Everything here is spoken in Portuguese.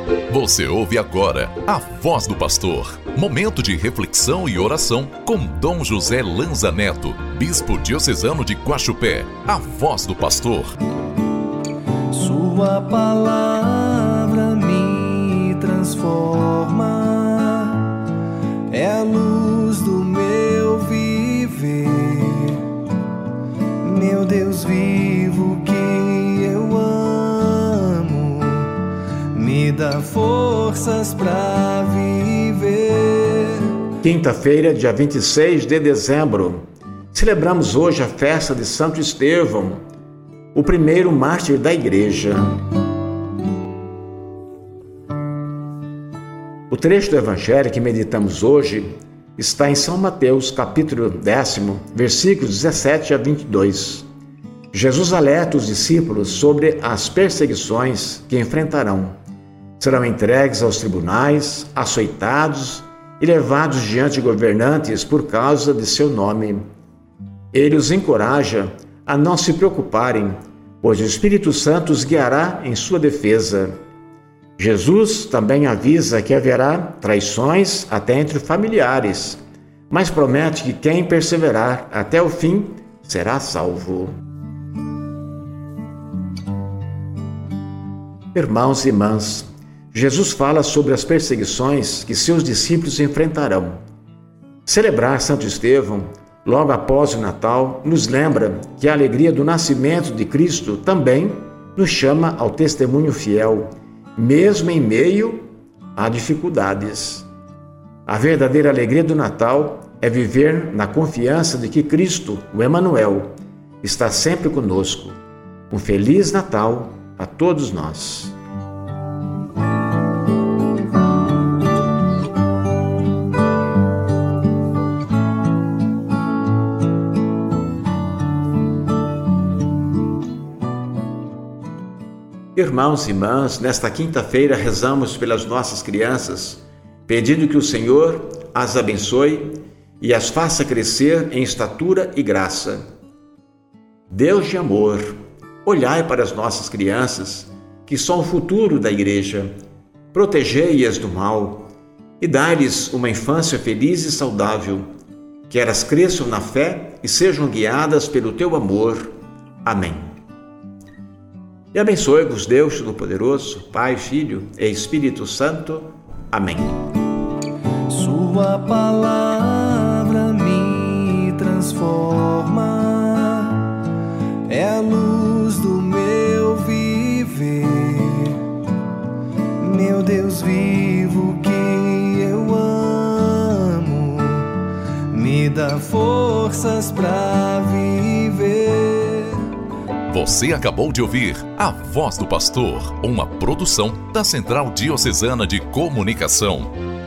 Você ouve agora a Voz do Pastor. Momento de reflexão e oração com Dom José Lanza Neto, Bispo Diocesano de Guaxupé. A Voz do Pastor. Sua palavra me transforma, é a luz do meu viver. Meu Deus vivo que eu amo, me dá forças pra viver. Quinta-feira, dia 26 de dezembro, celebramos hoje a festa de Santo Estevão, o primeiro mártir da Igreja. O trecho do Evangelho que meditamos hoje está em São Mateus, capítulo 10, versículos 17 a 22. Jesus alerta os discípulos sobre as perseguições que enfrentarão. Serão entregues aos tribunais, açoitados e levados diante de governantes por causa de seu nome. Ele os encoraja a não se preocuparem, pois o Espírito Santo os guiará em sua defesa. Jesus também avisa que haverá traições até entre familiares, mas promete que quem perseverar até o fim será salvo. Irmãos e irmãs, Jesus fala sobre as perseguições que seus discípulos enfrentarão. Celebrar Santo Estevão, logo após o Natal, nos lembra que a alegria do nascimento de Cristo também nos chama ao testemunho fiel, mesmo em meio a dificuldades. A verdadeira alegria do Natal é viver na confiança de que Cristo, o Emanuel, está sempre conosco. Um Feliz Natal a todos nós. Irmãos e irmãs, nesta quinta-feira rezamos pelas nossas crianças, pedindo que o Senhor as abençoe e as faça crescer em estatura e graça. Deus de amor, olhai para as nossas crianças, que são o futuro da Igreja, protegei-as do mal e dai-lhes uma infância feliz e saudável, que elas cresçam na fé e sejam guiadas pelo teu amor. Amém. E abençoe-vos Deus Todo-Poderoso, Pai, Filho e Espírito Santo. Amém. Sua palavra me transforma, é a luz do meu viver. Meu Deus vivo que eu amo, me dá forças pra viver. Você acabou de ouvir A Voz do Pastor, uma produção da Central Diocesana de Comunicação.